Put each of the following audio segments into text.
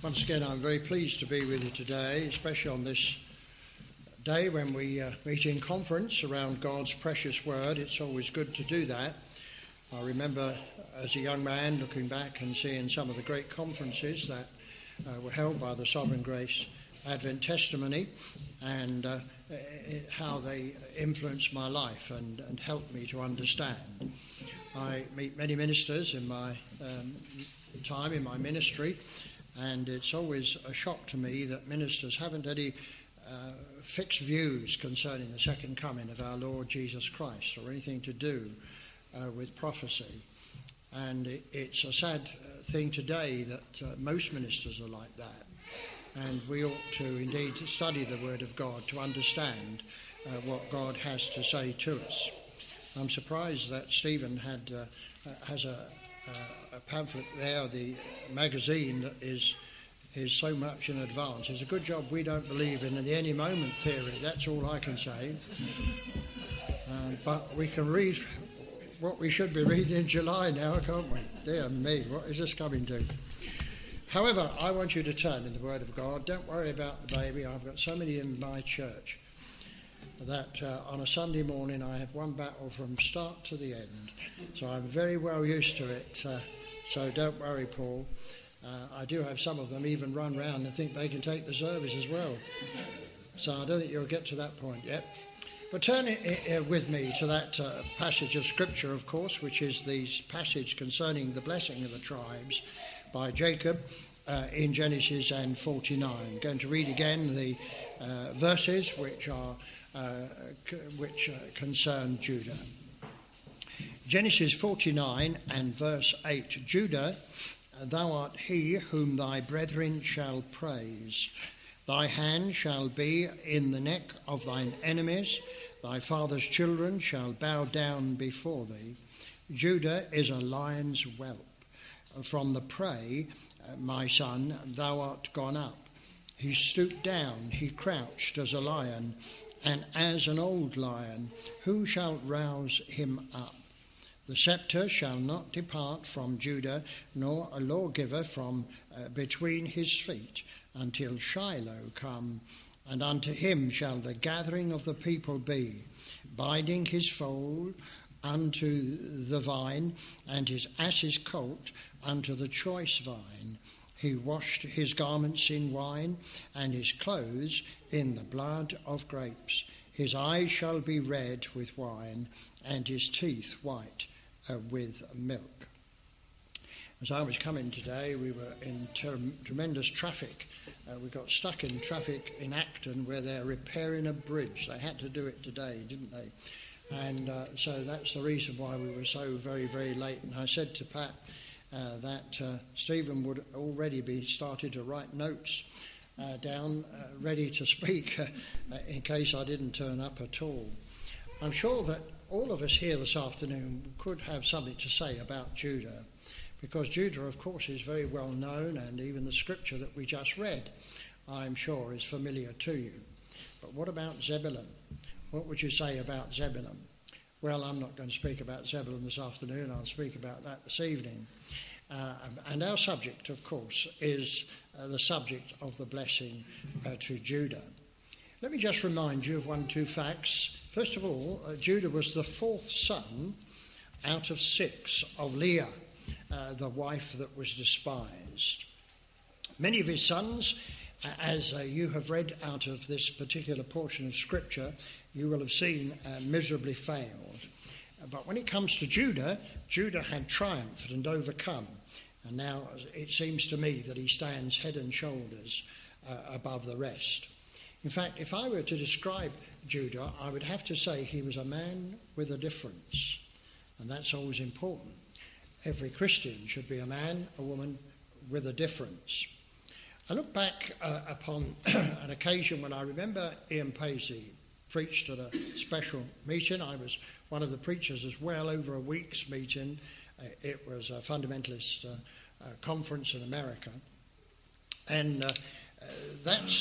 Once again, I'm very pleased to be with you today, especially on this day when we meet in conference around God's precious word. It's always good to do that. I remember as a young man looking back and seeing some of the great conferences that were held by the Sovereign Grace Advent Testimony and how they influenced my life and helped me to understand. I meet many ministers in my time in my ministry, and it's always a shock to me that ministers haven't any fixed views concerning the second coming of our Lord Jesus Christ or anything to do with prophecy. And it's a sad thing today that most ministers are like that. And we ought to indeed study the Word of God to understand what God has to say to us. I'm surprised that Stephen has a pamphlet there, the magazine that is so much in advance. It's a good job we don't believe in the any moment theory, that's all I can say. But we can read what we should be reading in July now, can't we? Dear me, what is this coming to? However, I want you to turn in the Word of God. Don't worry about the baby. I've got so many in my church that on a Sunday morning I have one battle from start to the end. So I'm very well used to it. So don't worry, Paul. I do have some of them even run round and think they can take the service as well. So I don't think you'll get to that point yet. But turn with me to that passage of Scripture, of course, which is the passage concerning the blessing of the tribes by Jacob in Genesis and 49. I'm going to read again the verses which concern Judah. Genesis 49 and verse 8. Judah, thou art he whom thy brethren shall praise. Thy hand shall be in the neck of thine enemies. Thy father's children shall bow down before thee. Judah is a lion's whelp. From the prey, my son, thou art gone up. He stooped down, he crouched as a lion, and as an old lion, who shall rouse him up? The sceptre shall not depart from Judah, nor a lawgiver from between his feet, until Shiloh come, and unto him shall the gathering of the people be, binding his foal unto the vine, and his ass's colt unto the choice vine. He washed his garments in wine, and his clothes in the blood of grapes. His eyes shall be red with wine, and his teeth white with milk. As I was coming today, we were in tremendous traffic. We got stuck in traffic in Acton where they're repairing a bridge. They had to do it today, didn't they? And so that's the reason why we were so very, very late. And I said to Pat that Stephen would already be started to write notes down, ready to speak in case I didn't turn up at all. I'm sure that all of us here this afternoon could have something to say about Judah, because Judah, of course, is very well known, and even the scripture that we just read, I'm sure, is familiar to you. But what about Zebulun? What would you say about Zebulun? Well, I'm not going to speak about Zebulun this afternoon. I'll speak about that this evening. And our subject, of course, is the subject of the blessing to Judah. Let me just remind you of 1 or 2 facts. First of all, Judah was the 4th son out of 6 of Leah, the wife that was despised. Many of his sons, as you have read out of this particular portion of Scripture, you will have seen miserably failed. But when it comes to Judah, Judah had triumphed and overcome. And now it seems to me that he stands head and shoulders above the rest. In fact, if I were to describe Judah, I would have to say he was a man with a difference. And that's always important. Every Christian should be a man, a woman with a difference. I look back upon an occasion when I remember Ian Paisley preached at a special meeting. I was one of the preachers as well, over a week's meeting. It was a fundamentalist conference in America. And that's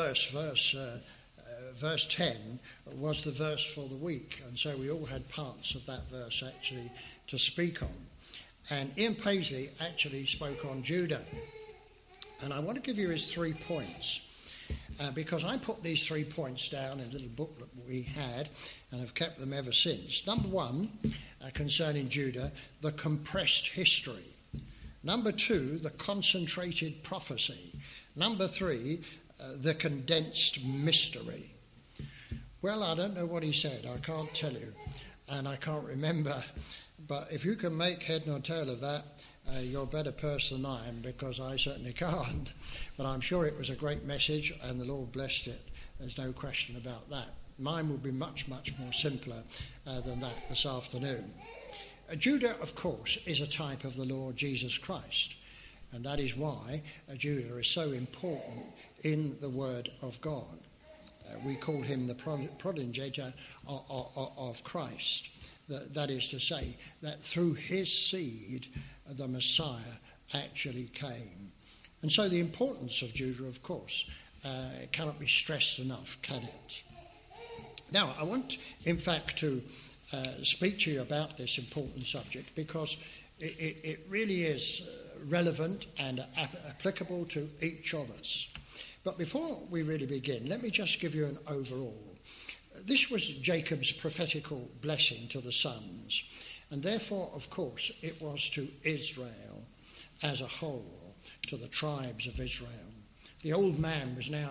verse 10 was the verse for the week. And so we all had parts of that verse actually to speak on. And Ian Paisley actually spoke on Judah. And I want to give you his 3 points. Because I put these 3 points down in a little booklet we had and have kept them ever since. Number 1, concerning Judah, the compressed history. Number 2, the concentrated prophecy. Number 3, the condensed mystery. Well, I don't know what he said. I can't tell you. And I can't remember. But if you can make head nor tail of that, you're a better person than I am, because I certainly can't. But I'm sure it was a great message and the Lord blessed it. There's no question about that. Mine will be much, much more simpler than that this afternoon. Judah, of course, is a type of the Lord Jesus Christ. And that is why Judah is so important in the Word of God. We call him the progenitor of Christ. That is to say, that through his seed, the Messiah actually came. And so the importance of Judah, of course, cannot be stressed enough, can it? Now, I want, in fact, to speak to you about this important subject, because it really is relevant and applicable to each of us. But before we really begin, let me just give you an overall. This was Jacob's prophetical blessing to the sons, and therefore, of course, it was to Israel as a whole, to the tribes of Israel. The old man was now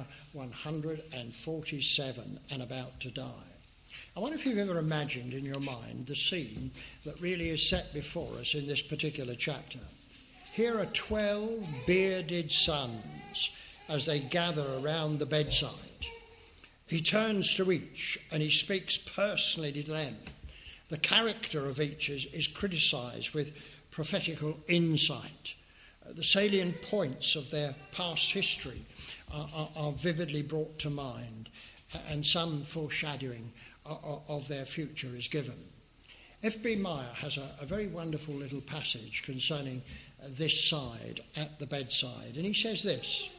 147 and about to die. I wonder if you've ever imagined in your mind the scene that really is set before us in this particular chapter. Here are 12 bearded sons as they gather around the bedside. He turns to each and he speaks personally to them. The character of each is criticised with prophetical insight. The salient points of their past history are vividly brought to mind, and some foreshadowing of their future is given. F.B. Meyer has a very wonderful little passage concerning this side at the bedside, and he says this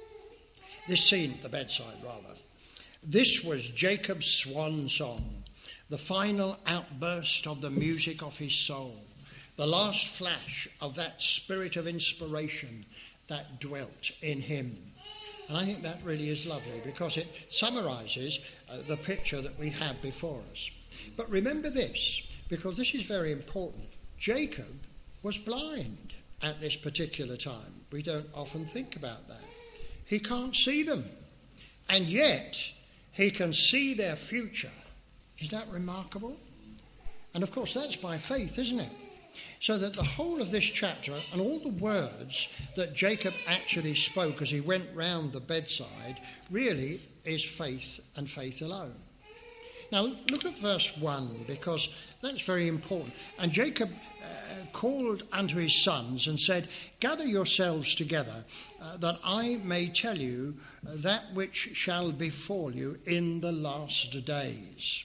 scene at the bedside rather. This was Jacob's swan song, the final outburst of the music of his soul, the last flash of that spirit of inspiration that dwelt in him. And I think that really is lovely, because it summarises the picture that we have before us. But remember this, because this is very important. Jacob was blind at this particular time. We don't often think about that. He can't see them, and yet he can see their future. Is that remarkable? And of course that's by faith, isn't it? So that the whole of this chapter and all the words that Jacob actually spoke as he went round the bedside really is faith and faith alone. Now look at verse 1, because that's very important. And Jacob called unto his sons and said, gather yourselves together, that I may tell you that which shall befall you in the last days.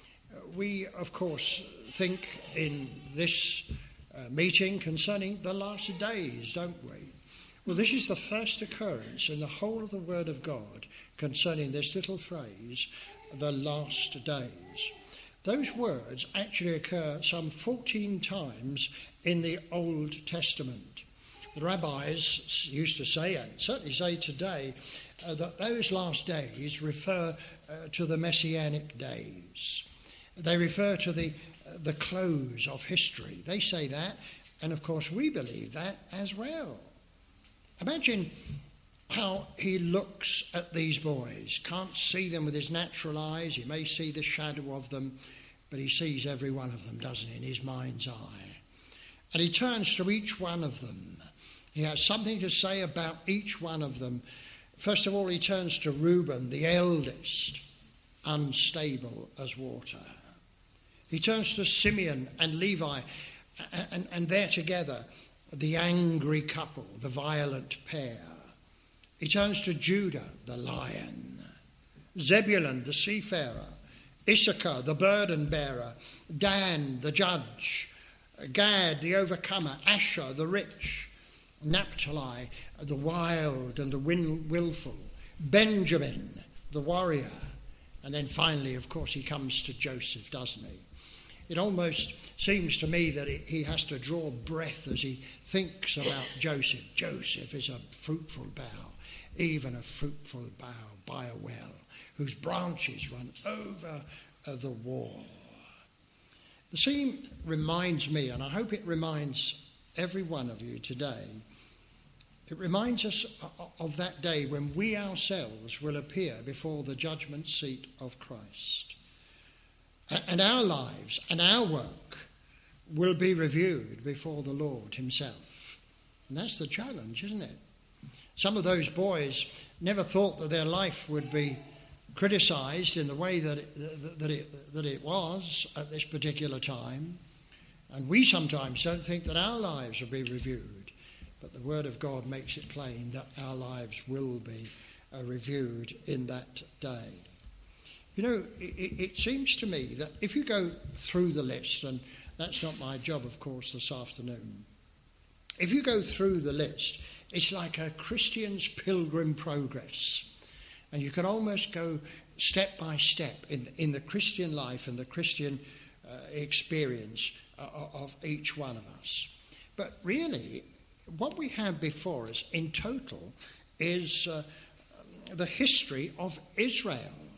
We, of course, think in this meeting concerning the last days, don't we? Well, this is the first occurrence in the whole of the Word of God concerning this little phrase, the last days. Those words actually occur some 14 times in the Old Testament. The rabbis used to say, and certainly say today, that those last days refer to the Messianic days. They refer to the close of history. They say that, and of course we believe that as well. Imagine how he looks at these boys. Can't see them with his natural eyes. He may see the shadow of them, but he sees every one of them, doesn't he, in his mind's eye. And he turns to each one of them. He has something to say about each one of them. First of all, he turns to Reuben, the eldest, unstable as water. He turns to Simeon and Levi, and they're together, the angry couple, the violent pair. He turns to Judah, the lion, Zebulun, the seafarer, Issachar, the burden bearer, Dan, the judge, Gad, the overcomer, Asher, the rich, Naphtali, the wild and the willful, Benjamin, the warrior, and then finally, of course, he comes to Joseph, doesn't he? It almost seems to me that he has to draw breath as he thinks about Joseph. Joseph is a fruitful bough, even a fruitful bough by a well, whose branches run over the wall. The scene reminds me, and I hope it reminds every one of you today, it reminds us of that day when we ourselves will appear before the judgment seat of Christ. And our lives and our work will be reviewed before the Lord himself. And that's the challenge, isn't it? Some of those boys never thought that their life would be criticised in the way that it was at this particular time. And we sometimes don't think that our lives will be reviewed. But the Word of God makes it plain that our lives will be reviewed in that day. You know, it seems to me that if you go through the list, and that's not my job, of course, this afternoon, if you go through the list, it's like a Christian's pilgrim progress. And you can almost go step by step in the Christian life and the Christian experience of each one of us. But really, what we have before us in total is the history of Israel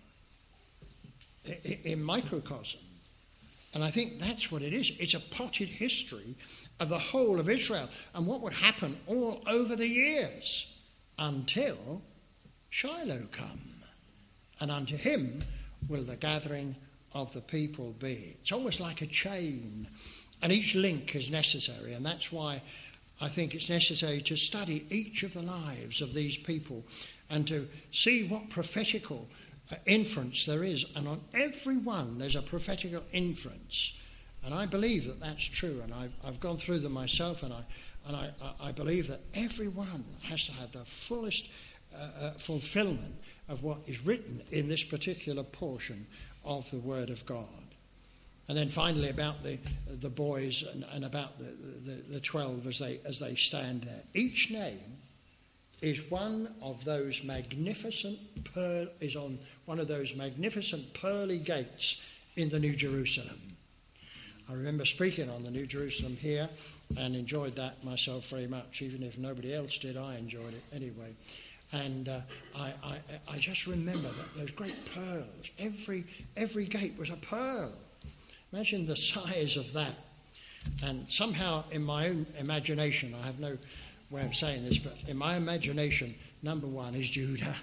in microcosm. And I think that's what it is. It's a potted history of the whole of Israel and what would happen all over the years until Shiloh come. And unto him will the gathering of the people be. It's almost like a chain, and each link is necessary, and that's why I think it's necessary to study each of the lives of these people and to see what prophetical inference there is. And on every one there's a prophetical inference, and I believe that that's true, and I've gone through them myself, and I believe that every one has to have the fullest fulfillment of what is written in this particular portion of the Word of God. And then finally about the boys and about the 12 as they stand there. Each name is one of those magnificent on one of those magnificent pearly gates in the New Jerusalem. I remember speaking on the New Jerusalem here and enjoyed that myself very much. Even if nobody else did, I enjoyed it anyway. And I just remember that those great pearls. Every gate was a pearl. Imagine the size of that. And somehow in my own imagination, I have no way of saying this, but in my imagination, number one is Judah.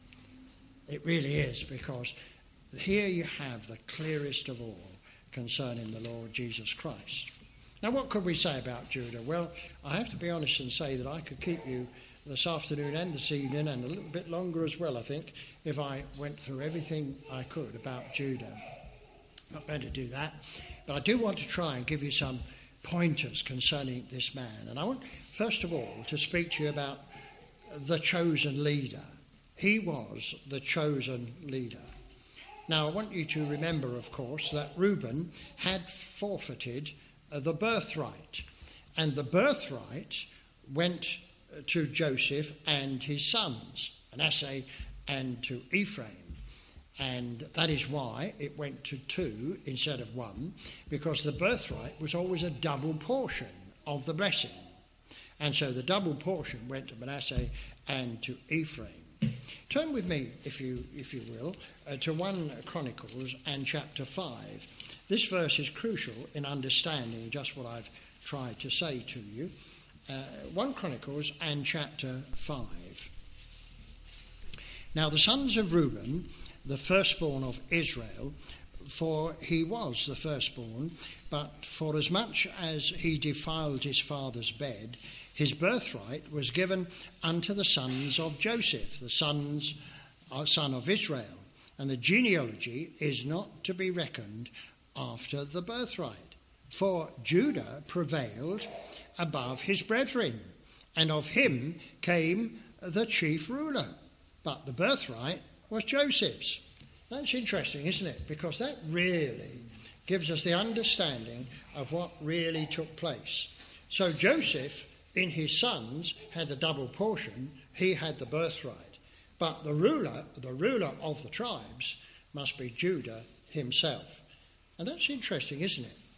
It really is, because here you have the clearest of all concerning the Lord Jesus Christ. Now, what could we say about Judah? Well, I have to be honest and say that I could keep you this afternoon and this evening, and a little bit longer as well, I think, if I went through everything I could about Judah. I'm not going to do that, but I do want to try and give you some pointers concerning this man. And I want, first of all, to speak to you about the chosen leader. He was the chosen leader. Now, I want you to remember, of course, that Reuben had forfeited the birthright, and the birthright went to Joseph and his sons, Manasseh and to Ephraim. And that is why it went to 2 instead of 1, because the birthright was always a double portion of the blessing. And so the double portion went to Manasseh and to Ephraim. Turn with me, if you will, to 1 Chronicles and chapter 5. This verse is crucial in understanding just what I've tried to say to you. 1 Chronicles and chapter 5. Now the sons of Reuben, the firstborn of Israel, for he was the firstborn, but forasmuch as he defiled his father's bed, his birthright was given unto the sons of Joseph, the son of Israel, and the genealogy is not to be reckoned after the birthright. For Judah prevailed above his brethren, and of him came the chief ruler, but the birthright was Joseph's. That's interesting, isn't it? Because that really gives us the understanding of what really took place. So Joseph, in his sons, had the double portion. He had the birthright. But the ruler of the tribes must be Judah himself. And that's interesting, isn't it?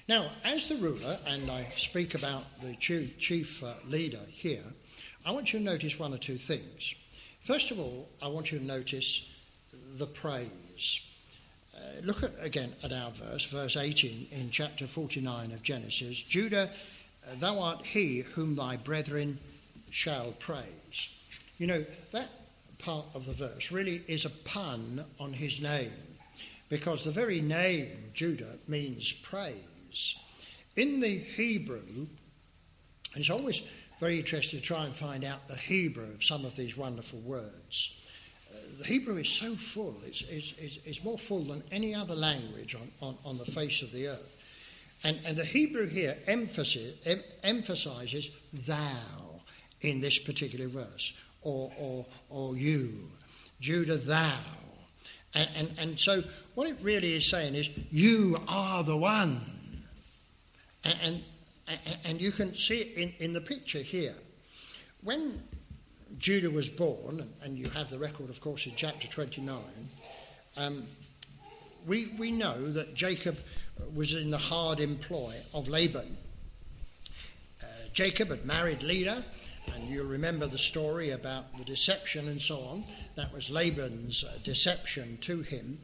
Now, as the ruler, and I speak about the chief leader here, I want you to notice one or two things. First of all, I want you to notice the praise. Look again at our verse 18 in chapter 49 of Genesis. Judah, thou art he whom thy brethren shall praise. You know, that part of the verse really is a pun on his name, because the very name Judah means praise. In the Hebrew, and it's always very interesting to try and find out the Hebrew of some of these wonderful words. The Hebrew is so full, it's more full than any other language on the face of the earth. And the Hebrew here emphasizes thou in this particular verse, or you, Judah, thou. And so what it really is saying is, you are the one. And you can see it in the picture here. When Judah was born, and you have the record, of course, in chapter 29, we know that Jacob was in the hard employ of Laban. Jacob had married Leah, and you'll remember the story about the deception and so on. That was Laban's deception to him.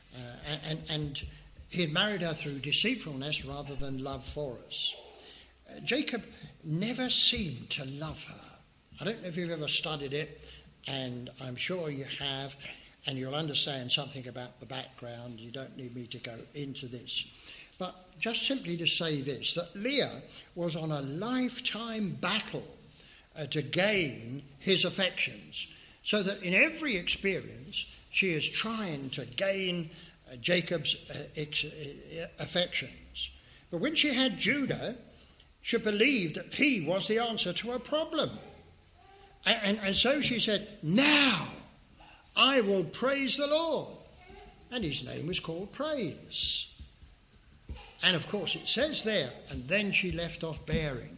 And he had married her through deceitfulness rather than love for us. Jacob never seemed to love her. I don't know if you've ever studied it, and I'm sure you have, and you'll understand something about the background. You don't need me to go into this. But just simply to say this, that Leah was on a lifetime battle to gain his affections, so that in every experience she is trying to gain Jacob's affections. But when she had Judah, she believed that he was the answer to her problem. And so she said, now I will praise the Lord. And his name was called Praise. And of course it says there, and then she left off bearing.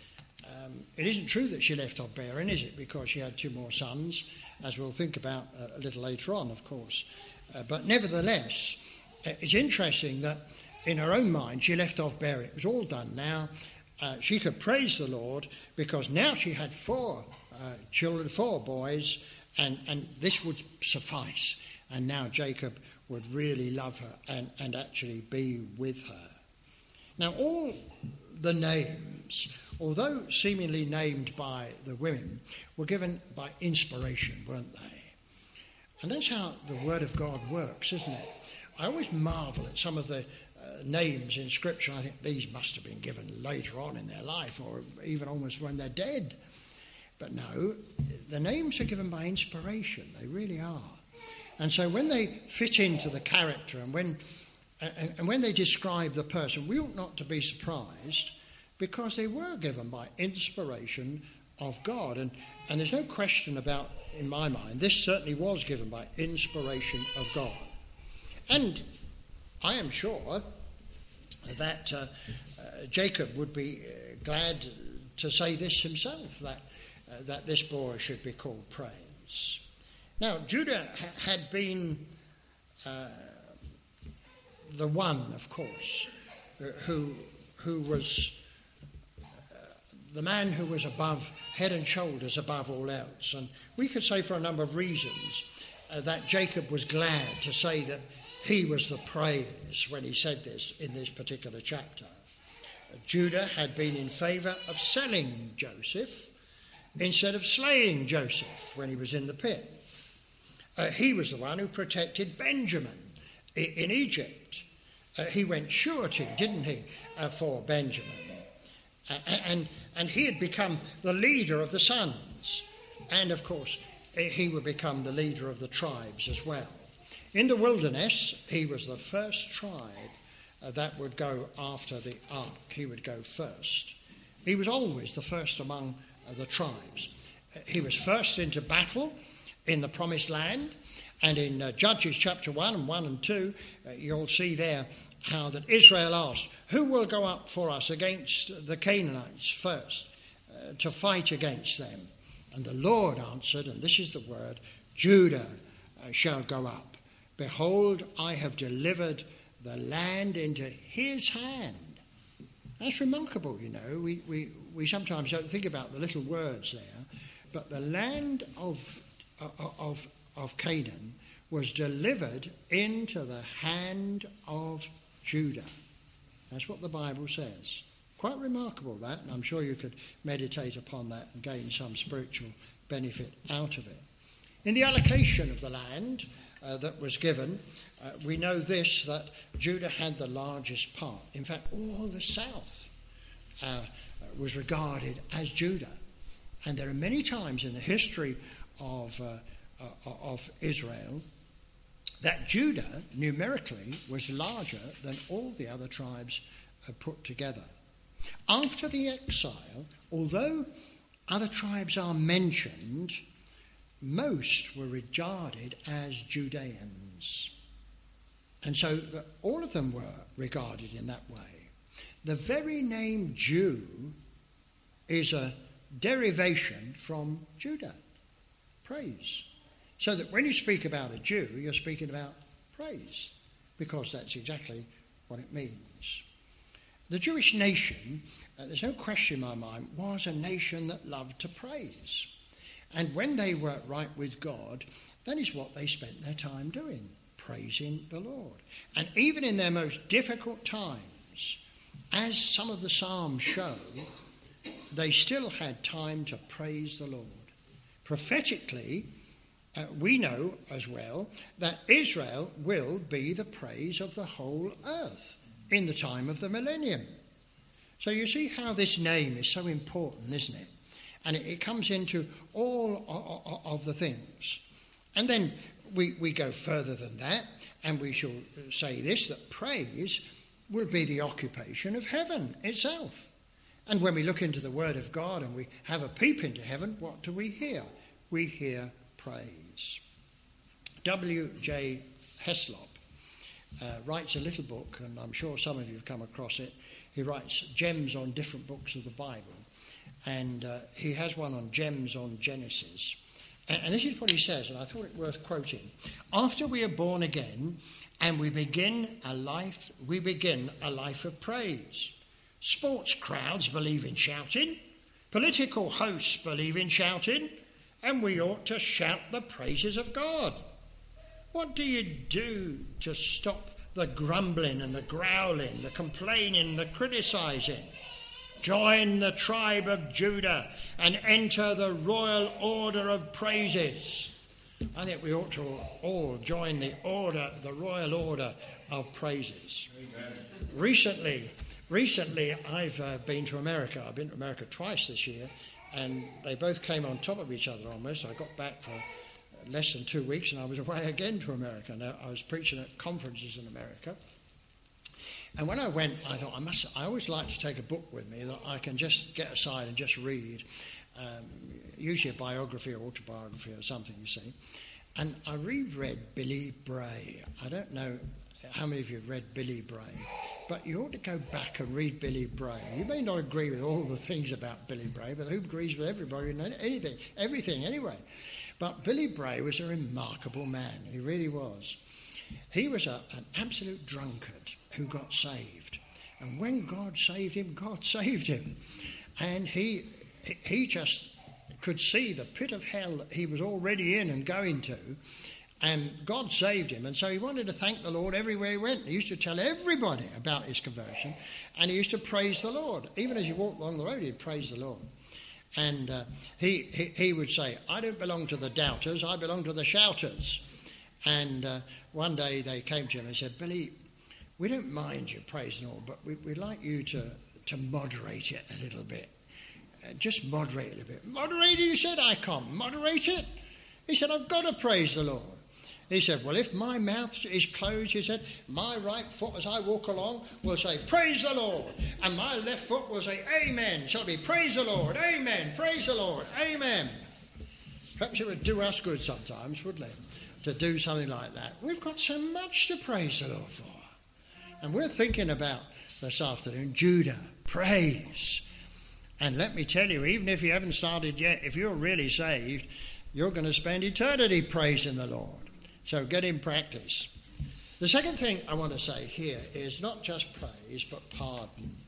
It isn't true that she left off bearing, is it? Because she had two more sons, as we'll think about a little later on, of course. But nevertheless, it's interesting that in her own mind she left off bearing. It was all done now. She could praise the Lord because now she had four children, 4 boys, and this would suffice. And now Jacob would really love her and actually be with her. Now, all the names, although seemingly named by the women, were given by inspiration, weren't they? And that's how the Word of God works, isn't it? I always marvel at some of the names in Scripture. I think these must have been given later on in their life, or even almost when they're dead. But no, the names are given by inspiration. They really are. And so when they fit into the character and when they describe the person, we ought not to be surprised, because they were given by inspiration of God. And there's no question about, in my mind, this certainly was given by inspiration of God. And I am sure that Jacob would be glad to say this himself, that this boy should be called Praise. Now, Judah had been the one, of course, who was the man who was above, head and shoulders above all else. And we could say for a number of reasons that Jacob was glad to say that he was the praise when he said this in this particular chapter. Judah had been in favour of selling Joseph instead of slaying Joseph when he was in the pit. He was the one who protected Benjamin in Egypt. He went surety, didn't he, for Benjamin. And he had become the leader of the sons. And, of course, he would become the leader of the tribes as well. In the wilderness, he was the first tribe that would go after the ark. He would go first. He was always the first among the tribes. He was first into battle in the promised land. And in Judges chapter 1 and 2, you'll see there how that Israel asked, who will go up for us against the Canaanites first to fight against them? And the Lord answered, and this is the word, Judah shall go up. Behold, I have delivered the land into his hand. That's remarkable, you know. We sometimes don't think about the little words there, but the land of Canaan was delivered into the hand of Judah. That's what the Bible says. Quite remarkable, that, and I'm sure you could meditate upon that and gain some spiritual benefit out of it. In the allocation of the land that was given, we know this, that Judah had the largest part. In fact, all the south was regarded as Judah. And there are many times in the history of Israel that Judah, numerically, was larger than all the other tribes put together. After the exile, although other tribes are mentioned, most were regarded as Judeans. And so all of them were regarded in that way. The very name Jew is a derivation from Judah, praise. So that when you speak about a Jew, you're speaking about praise, because that's exactly what it means. The Jewish nation, there's no question in my mind, was a nation that loved to praise. And when they were right with God, that is what they spent their time doing, praising the Lord. And even in their most difficult times, as some of the Psalms show, they still had time to praise the Lord. Prophetically, we know as well that Israel will be the praise of the whole earth in the time of the millennium. So you see how this name is so important, isn't it? And it comes into all of the things. And then we go further than that, and we shall say this, that praise will be the occupation of heaven itself. And when we look into the Word of God and we have a peep into heaven, what do we hear? We hear praise. W.J. Heslop writes a little book, and I'm sure some of you have come across it. He writes gems on different books of the Bible, and he has one on gems on Genesis. And this is what he says, and I thought it worth quoting. After we are born again and we begin a life of praise. Sports crowds believe in shouting, political hosts believe in shouting, and we ought to shout the praises of God. What do you do to stop the grumbling and the growling, the complaining, the criticising? Join the tribe of Judah and enter the royal order of praises. I think we ought to all join the royal order of praises. Amen. Recently, I've been to America. I've been to America twice this year, and they both came on top of each other almost. I got back for less than 2 weeks, and I was away again to America. Now, I was preaching at conferences in America. And when I went, I thought, I always like to take a book with me that I can just get aside and just read, usually a biography or autobiography or something, you see. And I reread Billy Bray. I don't know how many of you have read Billy Bray, but you ought to go back and read Billy Bray. You may not agree with all the things about Billy Bray, but who agrees with everybody and everything anyway? But Billy Bray was a remarkable man. He really was. He was an absolute drunkard who got saved. And when God saved him, God saved him. And he just could see the pit of hell that he was already in and going to. And God saved him. And so he wanted to thank the Lord everywhere he went. He used to tell everybody about his conversion. And he used to praise the Lord. Even as he walked along the road, he'd praise the Lord. And he would say, I don't belong to the doubters, I belong to the shouters. And one day they came to him and said, Billy, we don't mind you praising all, but we'd like you to moderate it a little bit. Just moderate it a little bit. Moderate it, he said. I can't moderate it. He said, I've got to praise the Lord. He said, well, if my mouth is closed, he said, my right foot as I walk along will say, praise the Lord. And my left foot will say, amen. So it'll be, praise the Lord, amen, praise the Lord, amen. Perhaps it would do us good sometimes, wouldn't it, to do something like that. We've got so much to praise the Lord for. And we're thinking about this afternoon, Judah, praise. And let me tell you, even if you haven't started yet, if you're really saved, you're going to spend eternity praising the Lord. So get in practice. The second thing I want to say here is not just praise, but pardon.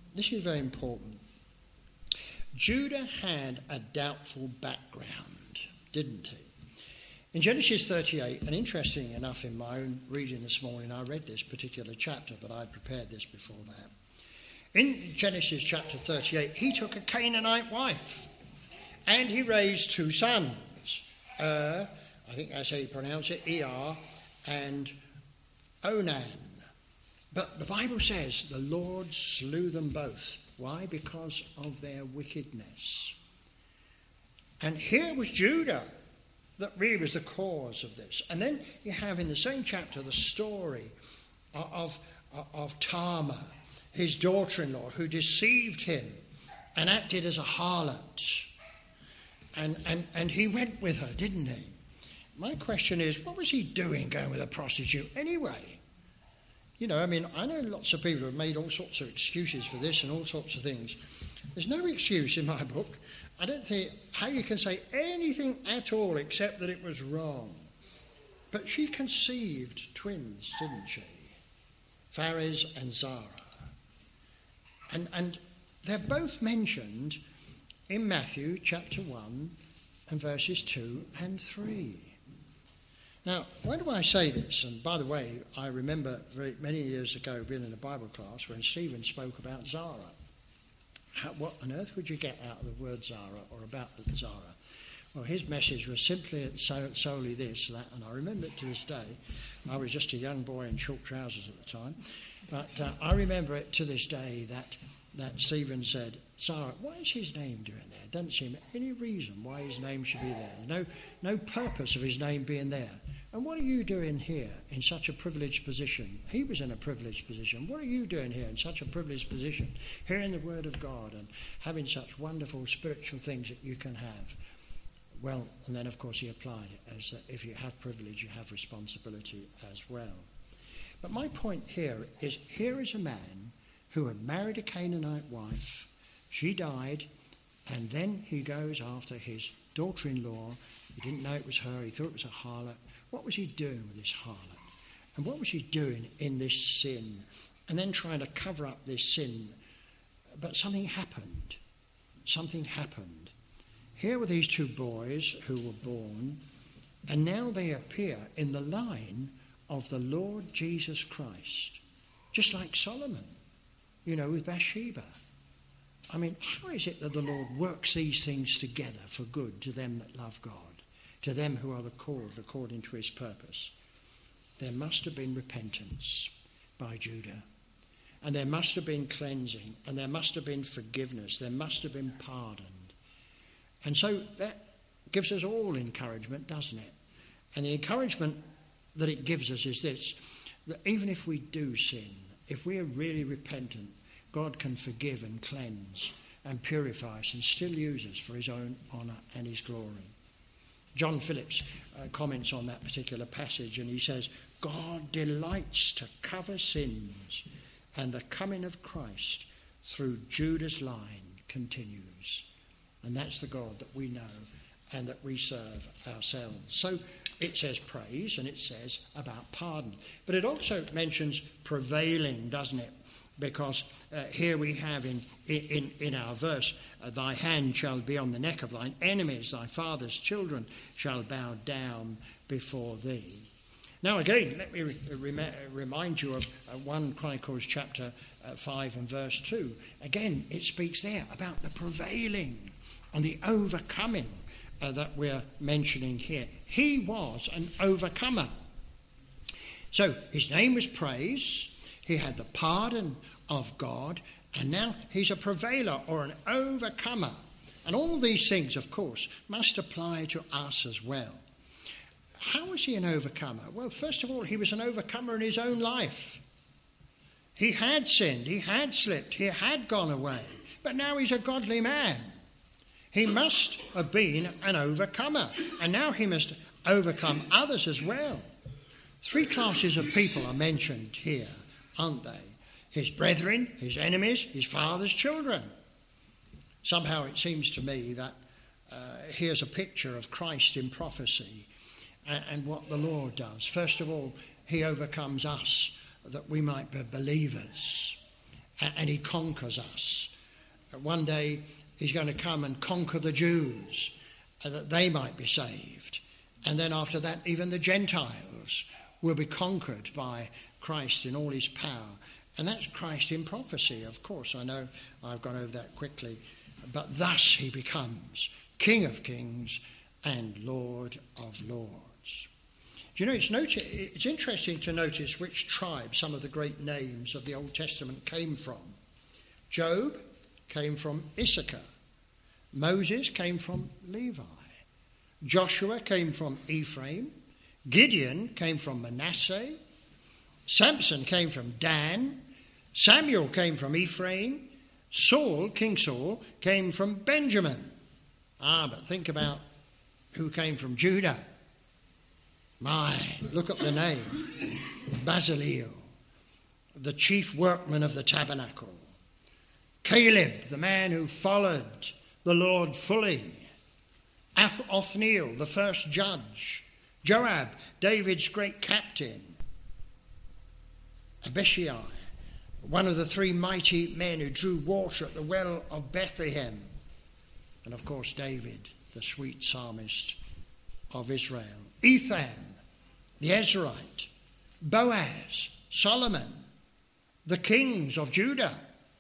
this is very important. Judah had a doubtful background, didn't he? In Genesis 38, and interesting enough in my own reading this morning, I read this particular chapter, but I'd prepared this before that. In Genesis chapter 38, he took a Canaanite wife, and he raised two sons. I think that's how you pronounce it, Er and Onan. But the Bible says the Lord slew them both. Why? Because of their wickedness. And here was Judah that really was the cause of this. And then you have in the same chapter the story of Tamar, his daughter-in-law, who deceived him and acted as a harlot. And he went with her, didn't he? My question is, what was he doing going with a prostitute anyway? You know, I mean, I know lots of people have made all sorts of excuses for this and all sorts of things. There's no excuse in my book. I don't think how you can say anything at all except that it was wrong. But she conceived twins, didn't she? Pharez and Zara. And they're both mentioned in Matthew chapter 1 and verses 2 and 3. Now, why do I say this? And by the way, I remember many years ago being in a Bible class when Stephen spoke about Zara. What on earth would you get out of the word Zara or about Zara? Well, his message was simply solely this, that, and I remember it to this day. I was just a young boy in short trousers at the time. But I remember it to this day that Stephen said, Zara, why is his name doing there? Doesn't seem any reason why his name should be there. No purpose of his name being there. And what are you doing here in such a privileged position? He was in a privileged position. What are you doing here in such a privileged position? Hearing the word of God and having such wonderful spiritual things that you can have. Well, and then of course he applied it as if you have privilege, you have responsibility as well. But my point here is a man who had married a Canaanite wife. She died, and then he goes after his daughter-in-law. He didn't know it was her. He thought it was a harlot. What was he doing with this harlot? And what was he doing in this sin? And then trying to cover up this sin. But something happened. Something happened. Here were these two boys who were born, and now they appear in the line of the Lord Jesus Christ. Just like Solomon, with Bathsheba. I mean, how is it that the Lord works these things together for good to them that love God, to them who are the called according to his purpose? There must have been repentance by Judah, and there must have been cleansing, and there must have been forgiveness, there must have been pardon. And so that gives us all encouragement, doesn't it? And the encouragement that it gives us is this, that even if we do sin, if we are really repentant, God can forgive and cleanse and purify us and still use us for his own honour and his glory. John Phillips comments on that particular passage, and he says, God delights to cover sins, and the coming of Christ through Judah's line continues. And that's the God that we know and that we serve ourselves. So it says praise, and it says about pardon. But it also mentions prevailing, doesn't it? Because here we have in our verse, thy hand shall be on the neck of thine enemies, thy father's children shall bow down before thee. Now again, let me remind you of 1 Chronicles chapter 5 and verse 2. Again, it speaks there about the prevailing and the overcoming that we're mentioning here. He was an overcomer. So his name was praise. He had the pardon of God, and now he's a prevailer or an overcomer. And all these things, of course, must apply to us as well. How was he an overcomer? Well, first of all, he was an overcomer in his own life. He had sinned, he had slipped, he had gone away, but now he's a godly man. He must have been an overcomer, and now he must overcome others as well. 3 classes of people are mentioned here, aren't they? His brethren, his enemies, his father's children. Somehow it seems to me that here's a picture of Christ in prophecy and what the Lord does. First of all, he overcomes us that we might be believers. and he conquers us. One day he's going to come and conquer the Jews, that they might be saved. And then after that, even the Gentiles will be conquered by Christ in all his power. And that's Christ in prophecy, of course. I know I've gone over that quickly. But thus he becomes King of Kings and Lord of Lords. Do you know, it's interesting to notice which tribe some of the great names of the Old Testament came from. Job came from Issachar. Moses came from Levi. Joshua came from Ephraim. Gideon came from Manasseh. Samson came from Dan. Samuel came from Ephraim. Saul, King Saul, came from Benjamin. But think about who came from Judah. Look up the name. Bezaleel, the chief workman of the tabernacle. Caleb, the man who followed the Lord fully. Othniel, the first judge. Joab, David's great captain. Abishai, one of the three mighty men who drew water at the well of Bethlehem. And of course David, the sweet psalmist of Israel. Ethan, the Ezrahite. Boaz, Solomon, the kings of Judah.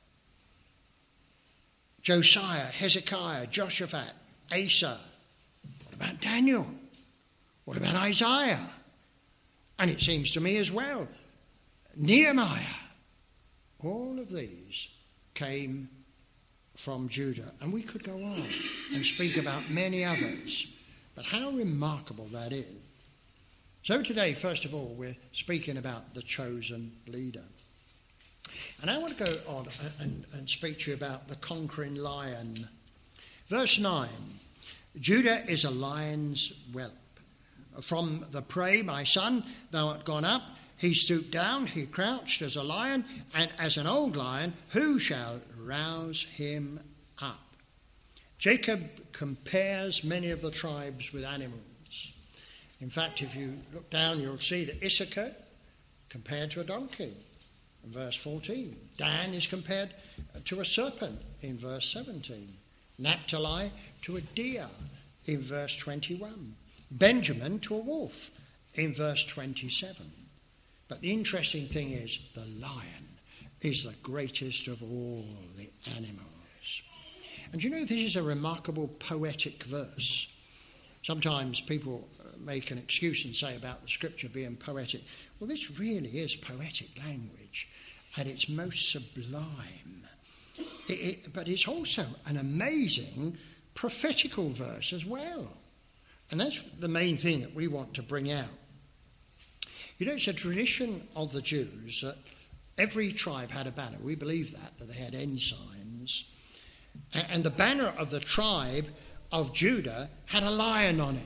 Josiah, Hezekiah, Jehoshaphat, Asa. What about Daniel? What about Isaiah? And it seems to me as well, Nehemiah. All of these came from Judah. And we could go on and speak about many others. But how remarkable that is. So today, first of all, we're speaking about the chosen leader. And I want to go on and speak to you about the conquering lion. Verse 9, Judah is a lion's whelp. From the prey, my son, thou art gone up. He stooped down, he crouched as a lion, and as an old lion, who shall rouse him up? Jacob compares many of the tribes with animals. In fact, if you look down, you'll see that Issachar compared to a donkey in verse 14. Dan is compared to a serpent in verse 17. Naphtali to a deer in verse 21. Benjamin to a wolf in verse 27. But the interesting thing is the lion is the greatest of all the animals. And you know, this is a remarkable poetic verse. Sometimes people make an excuse and say about the scripture being poetic. Well, this really is poetic language at its most sublime. But it's also an amazing prophetical verse as well. And that's the main thing that we want to bring out. You know, it's a tradition of the Jews that every tribe had a banner. We believe that they had ensigns. And the banner of the tribe of Judah had a lion on it.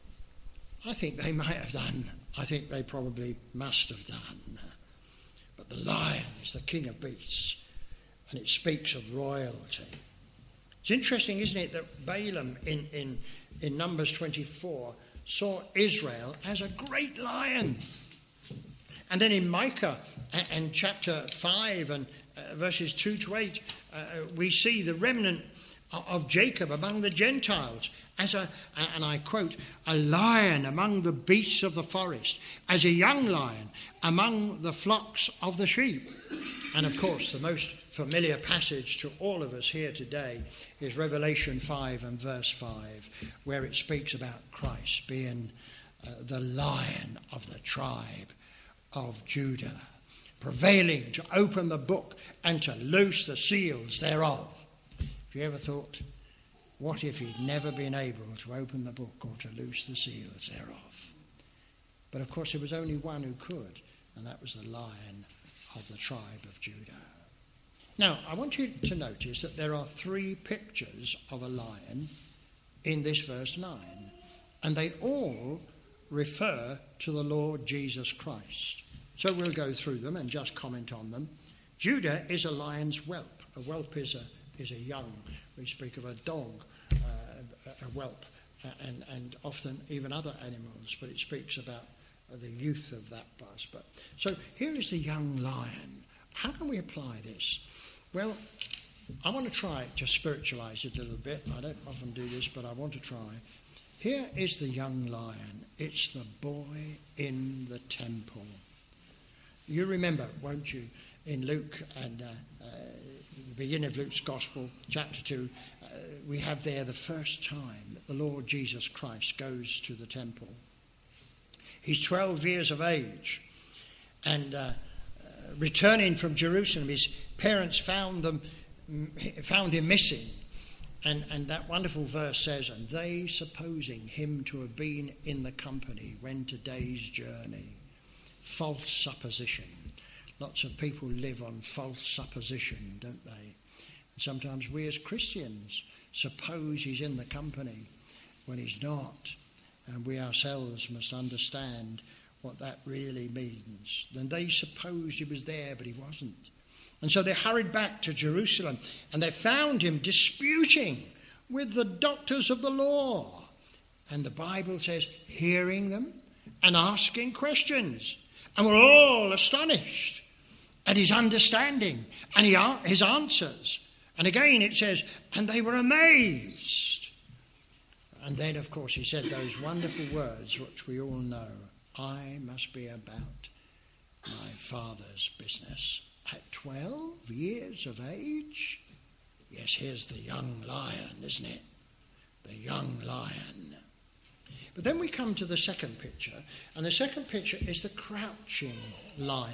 I think they might have done. I think they probably must have done. But the lion is the king of beasts, and it speaks of royalty. It's interesting, isn't it, that Balaam in Numbers 24 saw Israel as a great lion. And then in Micah and chapter 5 and verses 2 to 8, we see the remnant of Jacob among the Gentiles as and I quote, a lion among the beasts of the forest, as a young lion among the flocks of the sheep. And of course, the most familiar passage to all of us here today is Revelation 5 and verse 5, where it speaks about Christ being the lion of the tribe of Judah, prevailing to open the book and to loose the seals thereof. Have you ever thought, what if he'd never been able to open the book or to loose the seals thereof? But of course there was only one who could, and that was the Lion of the tribe of Judah. Now, I want you to notice that there are 3 pictures of a lion in this verse 9, and they all refer to the Lord Jesus Christ. So we'll go through them and just comment on them. Judah is a lion's whelp. A whelp is a young. We speak of a dog, a whelp, and often even other animals, but it speaks about the youth of that bus. But so here is the young lion. How can we apply this? Well, I want to try to spiritualize it a little bit. I don't often do this, but I want to try. Here is the young lion. It's the boy in the temple. You remember, won't you, in Luke and the beginning of Luke's Gospel, chapter 2, we have there the first time that the Lord Jesus Christ goes to the temple. He's 12 years of age, and returning from Jerusalem, his parents found him missing. And that wonderful verse says, and they, supposing him to have been in the company, went a day's journey. False supposition. Lots of people live on false supposition, don't they? And sometimes we as Christians suppose he's in the company when he's not. And we ourselves must understand what that really means. Then they supposed he was there, but he wasn't. And so they hurried back to Jerusalem, and they found him disputing with the doctors of the law. And the Bible says, hearing them and asking questions. And we're all astonished at his understanding and his answers. And again it says, and they were amazed. And then, of course, he said those wonderful words which we all know. I must be about my Father's business. At 12 years of age? Yes, here's the young lion, isn't it? The young lion. But then we come to the second picture, and the second picture is the crouching lion.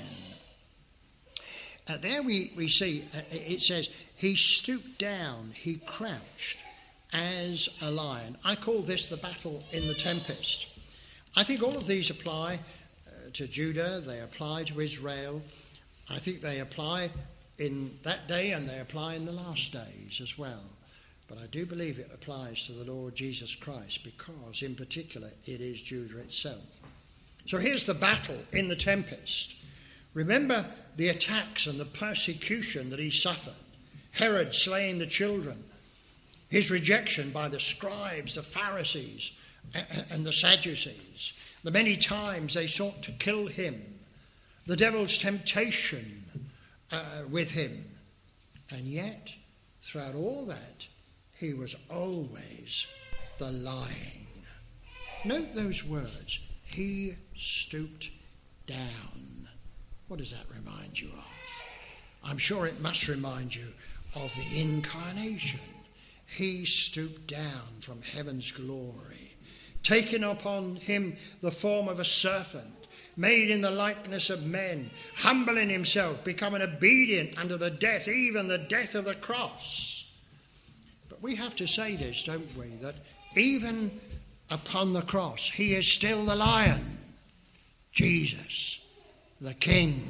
There we see, it says, he stooped down, he crouched as a lion. I call this the battle in the tempest. I think all of these apply to Judah, they apply to Israel. I think they apply in that day and they apply in the last days as well. But I do believe it applies to the Lord Jesus Christ because, in particular, it is Judah itself. So here's the battle in the tempest. Remember the attacks and the persecution that he suffered. Herod slaying the children. His rejection by the scribes, the Pharisees, and the Sadducees. The many times they sought to kill him. The devil's temptation with him. And yet, throughout all that, he was always the lying. Note those words. He stooped down. What does that remind you of? I'm sure it must remind you of the incarnation. He stooped down from heaven's glory, taking upon him the form of a servant, made in the likeness of men, humbling himself, becoming obedient unto the death, even the death of the cross. But we have to say this, don't we, that even upon the cross, he is still the lion, Jesus, the King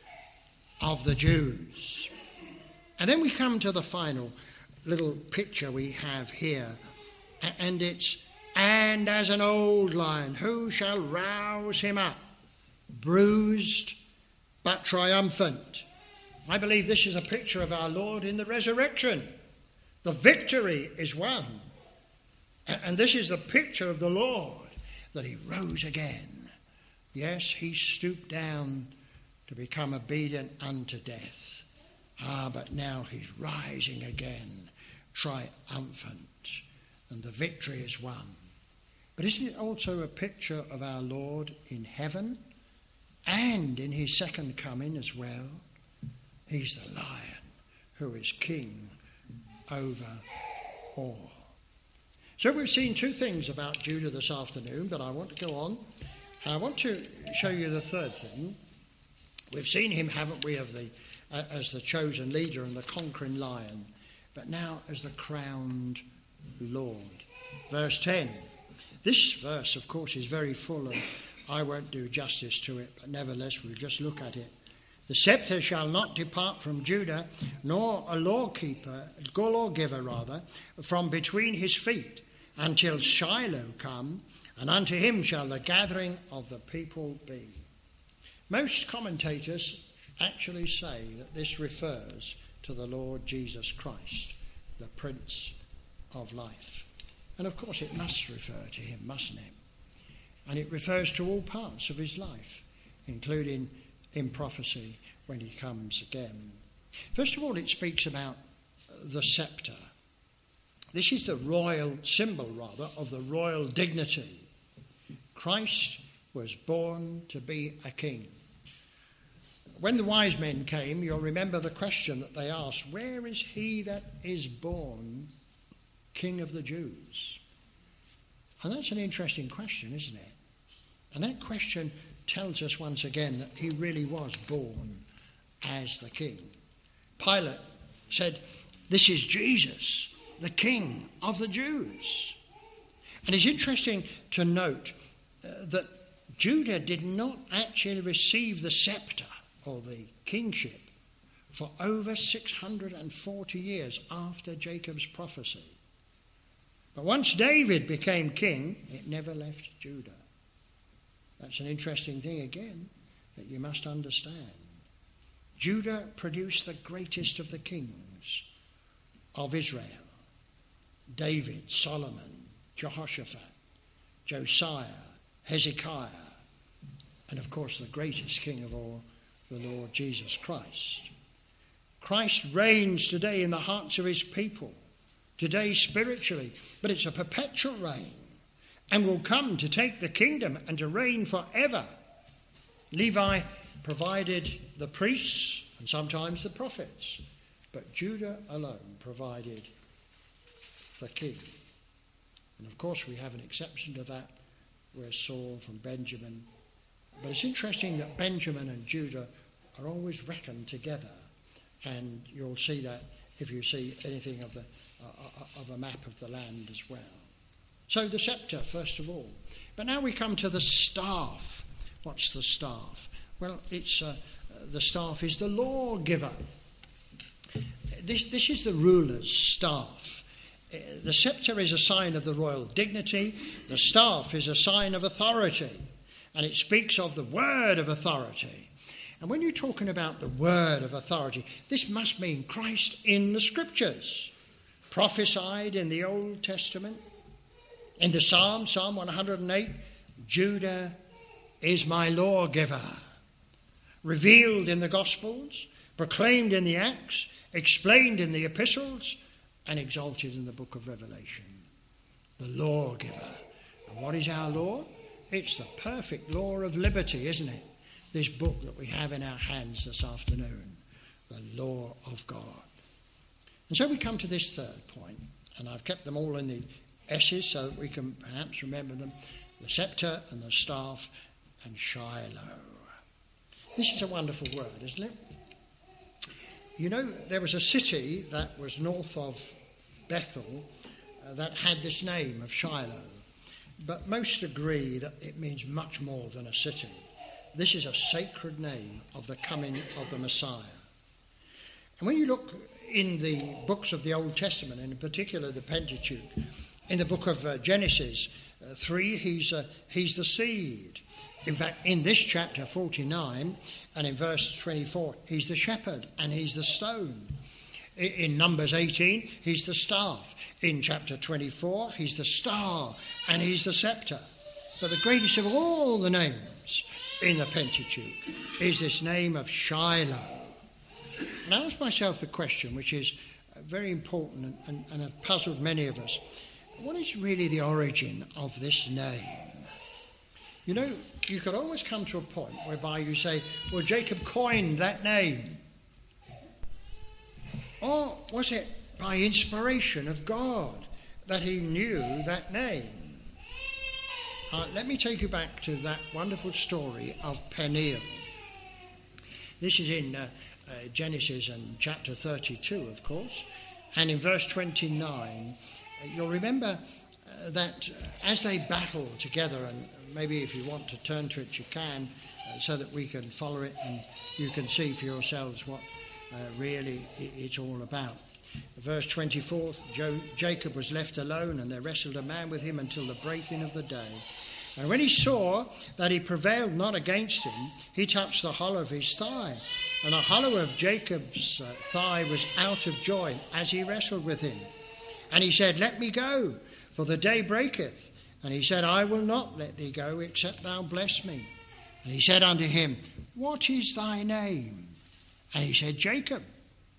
of the Jews. And then we come to the final little picture we have here, and it's, and as an old lion, who shall rouse him up? Bruised but triumphant. I believe this is a picture of our Lord in the resurrection. The victory is won. And this is the picture of the Lord, that he rose again. Yes, he stooped down to become obedient unto death. But now he's rising again, triumphant, and the victory is won. But isn't it also a picture of our Lord in heaven and in his second coming as well? He's the lion who is king over all. So we've seen two things about Judah this afternoon, but I want to go on. I want to show you the third thing. We've seen him, haven't we, as the chosen leader and the conquering lion, but now as the crowned Lord. Verse 10. This verse, of course, is very full, and I won't do justice to it, but nevertheless we'll just look at it. The scepter shall not depart from Judah, nor a lawgiver from between his feet, until Shiloh come, and unto him shall the gathering of the people be. Most commentators actually say that this refers to the Lord Jesus Christ, the Prince of Life. And of course it must refer to him, mustn't it? And it refers to all parts of his life, including in prophecy when he comes again. First of all, it speaks about the sceptre. This is the royal symbol, rather, of the royal dignity. Christ was born to be a king. When the wise men came, you'll remember the question that they asked, where is he that is born King of the Jews? And that's an interesting question, isn't it? And that question tells us once again that he really was born as the king. Pilate said, this is Jesus, the King of the Jews. And it's interesting to note that Judah did not actually receive the sceptre or the kingship for over 640 years after Jacob's prophecy. But once David became king, it never left Judah. That's an interesting thing again that you must understand. Judah produced the greatest of the kings of Israel. David, Solomon, Jehoshaphat, Josiah, Hezekiah, and of course the greatest king of all, the Lord Jesus Christ. Christ reigns today in the hearts of his people, today spiritually, but it's a perpetual reign and will come to take the kingdom and to reign forever. Levi provided the priests and sometimes the prophets, but Judah alone provided the king. And of course we have an exception to that, where Saul from Benjamin. But it's interesting that Benjamin and Judah are always reckoned together, and you'll see that if you see anything of a map of the land as well. So the sceptre, first of all. But now we come to the staff. What's the staff? Well, it's the staff is the lawgiver. This is the ruler's staff. The sceptre is a sign of the royal dignity. The staff is a sign of authority. And it speaks of the word of authority. And when you're talking about the word of authority, this must mean Christ in the Scriptures, prophesied in the Old Testament. In the Psalm 108, Judah is my lawgiver. Revealed in the Gospels, proclaimed in the Acts, explained in the epistles, and exalted in the book of Revelation. The lawgiver. And what is our law? It's the perfect law of liberty, isn't it? This book that we have in our hands this afternoon, the law of God. And so we come to this third point, and I've kept them all in the S's so that we can perhaps remember them: the sceptre and the staff and Shiloh. This is a wonderful word, isn't it? You know, there was a city that was north of Bethel that had this name of Shiloh, but most agree that it means much more than a city. This is a sacred name of the coming of the Messiah. And when you look in the books of the Old Testament, and in particular the Pentateuch, in the book of Genesis 3, he's the seed. In fact, in this chapter 49 and in verse 24, he's the shepherd and he's the stone. In Numbers 18, he's the staff. In chapter 24, he's the star and he's the sceptre. But the greatest of all the names in the Pentateuch is this name of Shiloh. And I ask myself the question, which is very important and has puzzled many of us. What is really the origin of this name? You know, you could always come to a point whereby you say, well, Jacob coined that name. Or was it by inspiration of God that he knew that name? Let me take you back to that wonderful story of Peniel. This is in Genesis and chapter 32, of course. And in verse 29, you'll remember that as they battle together, and maybe if you want to turn to it, you can, so that we can follow it and you can see for yourselves what really it's all about. Verse 24, Jacob was left alone, and there wrestled a man with him until the breaking of the day. And when he saw that he prevailed not against him, he touched the hollow of his thigh. And the hollow of Jacob's thigh was out of joint as he wrestled with him. And he said, let me go, for the day breaketh. And he said, I will not let thee go, except thou bless me. And he said unto him, what is thy name? And he said, Jacob.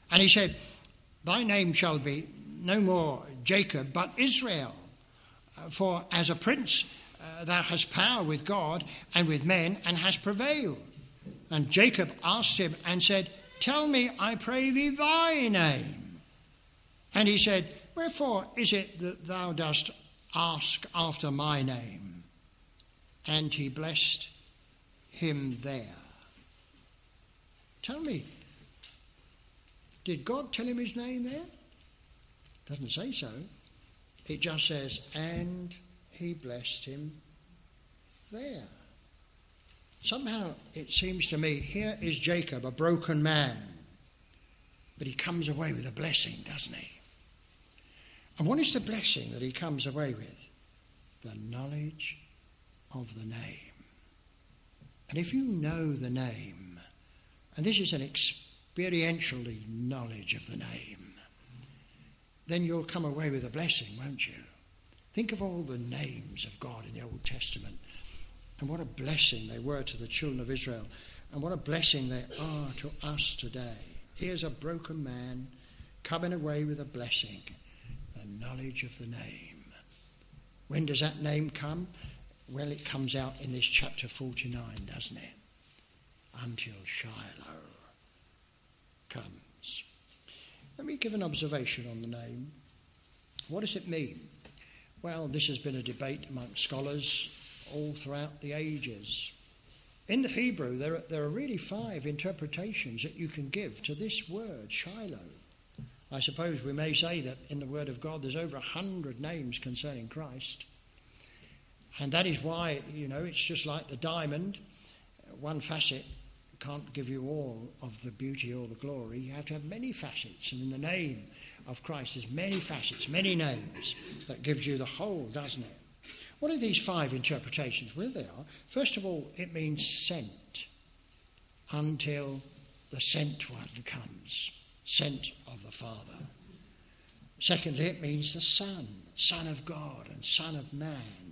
And he said, thy name shall be no more Jacob, but Israel. For as a prince thou hast power with God and with men, and hast prevailed. And Jacob asked him and said, tell me, I pray thee, thy name. And he said, wherefore is it that thou dost ask after my name? And he blessed him there. Tell me, did God tell him his name there? Doesn't say so. It just says, and he blessed him there. Somehow it seems to me, here is Jacob, a broken man, but he comes away with a blessing, doesn't he? And what is the blessing that he comes away with? The knowledge of the name. And if you know the name, and this is an experientially knowledge of the name, then you'll come away with a blessing, won't you? Think of all the names of God in the Old Testament, and what a blessing they were to the children of Israel, and what a blessing they are to us today. Here's a broken man coming away with a blessing, the knowledge of the name. When does that name come? Well, it comes out in this chapter 49, doesn't it? Until Shiloh comes. Let me give an observation on the name. What does it mean? Well, this has been a debate amongst scholars all throughout the ages. In the Hebrew, there are really 5 interpretations that you can give to this word, Shiloh. I suppose we may say that in the Word of God there's over 100 names concerning Christ. And that is why, it's just like the diamond. One facet can't give you all of the beauty or the glory. You have to have many facets. And in the name of Christ there's many facets, many names that gives you the whole, doesn't it? What are these 5 interpretations? Well, they are. First of all, it means sent, until the sent one comes. Sent of the Father. Secondly, it means the Son, Son of God and Son of Man.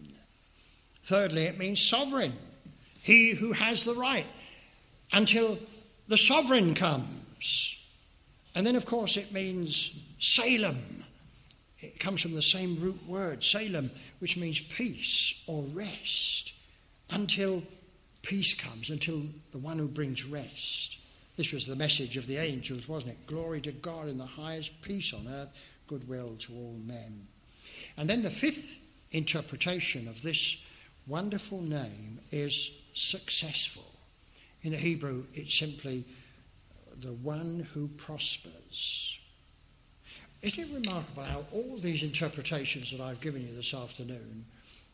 Thirdly, it means sovereign, he who has the right, until the sovereign comes. And then, of course, it means Salem. It comes from the same root word, Salem, which means peace or rest, until peace comes, until the one who brings rest. This was the message of the angels, wasn't it? Glory to God in the highest, peace on earth, goodwill to all men. And then the 5th interpretation of this wonderful name is successful. In the Hebrew, it's simply the one who prospers. Isn't it remarkable how all these interpretations that I've given you this afternoon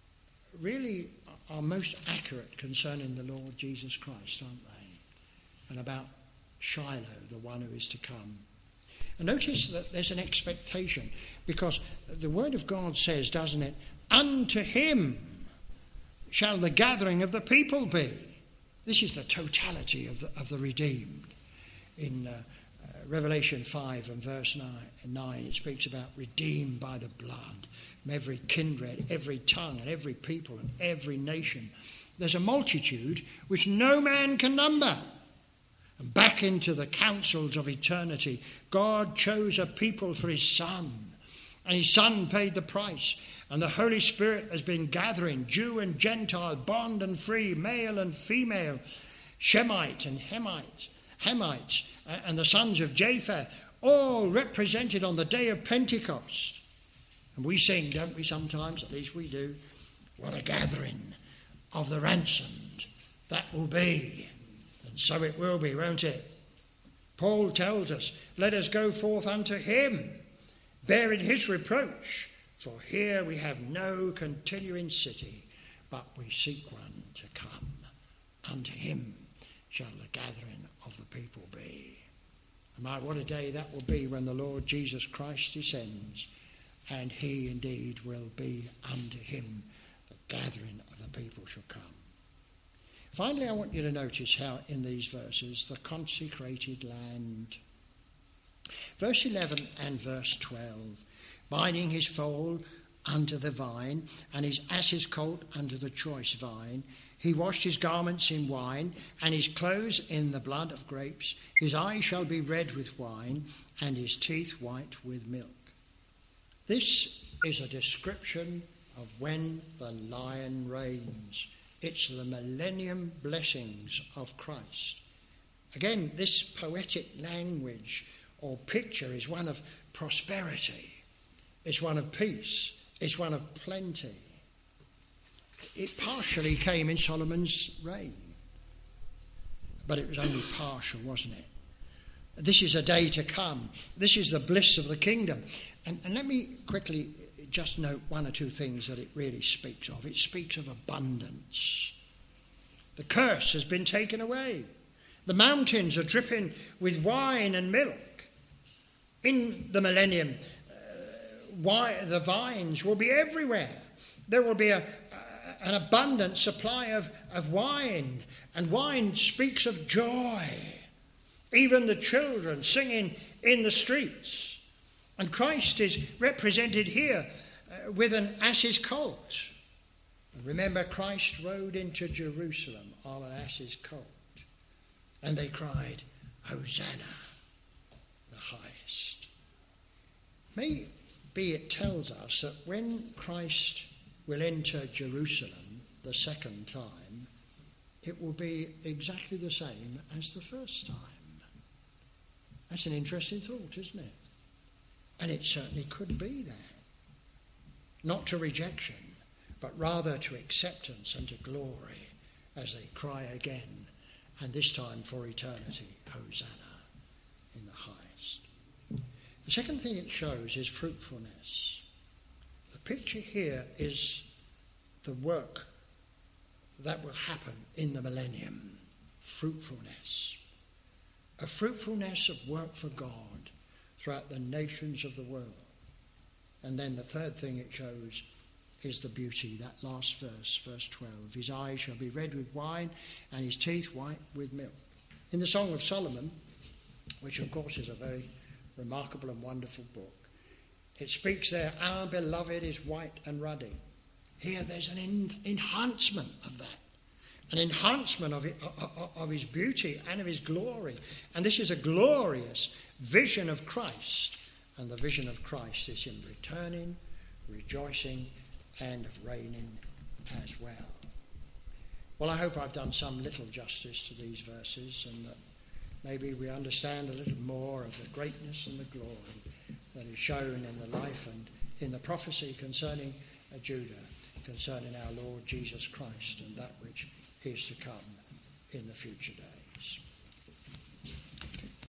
really are most accurate concerning the Lord Jesus Christ, aren't they? And about Shiloh, the one who is to come. And notice that there's an expectation, because the Word of God says, doesn't it, unto him shall the gathering of the people be. This is the totality of the redeemed. In Revelation 5 and verse 9, it speaks about redeemed by the blood from every kindred, every tongue and every people and every nation. There's a multitude which no man can number. And back into the councils of eternity, God chose a people for his Son, and his Son paid the price. And the Holy Spirit has been gathering Jew and Gentile, bond and free, male and female, Shemite and Hamites, and the sons of Japheth, all represented on the day of Pentecost. And we sing, don't we, sometimes? At least we do. What a gathering of the ransomed that will be. And so it will be, won't it? Paul tells us, let us go forth unto him, bearing his reproach. For here we have no continuing city, but we seek one to come. Unto him shall the gathering of the people be. And my, what a day that will be when the Lord Jesus Christ descends, and he indeed will be unto him. The gathering of the people shall come. Finally, I want you to notice how in these verses, the consecrated land. Verse 11 and verse 12. Binding his foal under the vine, and his ass's colt under the choice vine. He washed his garments in wine, and his clothes in the blood of grapes. His eyes shall be red with wine, and his teeth white with milk. This is a description of when the Lion reigns. It's the millennium blessings of Christ. Again, this poetic language or picture is one of prosperity. It's one of peace. It's one of plenty. It partially came in Solomon's reign, but it was only partial, wasn't it? This is a day to come. This is the bliss of the kingdom. And let me quickly just note one or two things that it really speaks of. It speaks of abundance. The curse has been taken away. The mountains are dripping with wine and milk. In the millennium, the vines will be everywhere. There will be an abundant supply of wine, and wine speaks of joy. Even the children singing in the streets. And Christ is represented here with an ass's colt. And remember, Christ rode into Jerusalem on an ass's colt. And they cried, Hosanna, the highest. Maybe it tells us that when Christ will enter Jerusalem the second time, it will be exactly the same as the first time. That's an interesting thought, isn't it? And it certainly could be that. Not to rejection, but rather to acceptance and to glory as they cry again, and this time for eternity, Hosanna in the highest. The second thing it shows is fruitfulness. The picture here is the work that will happen in the millennium. Fruitfulness. A fruitfulness of work for God throughout the nations of the world. And then the third thing it shows is the beauty, that last verse, verse 12. His eyes shall be red with wine, and his teeth white with milk. In the Song of Solomon, which of course is a very remarkable and wonderful book, it speaks there, our beloved is white and ruddy. Here there's an enhancement of that. An enhancement of his beauty and of his glory. And this is a glorious vision of Christ. And the vision of Christ is him returning, rejoicing, and of reigning as well. Well, I hope I've done some little justice to these verses, and that maybe we understand a little more of the greatness and the glory that is shown in the life and in the prophecy concerning Judah, concerning our Lord Jesus Christ and that which is to come in the future days.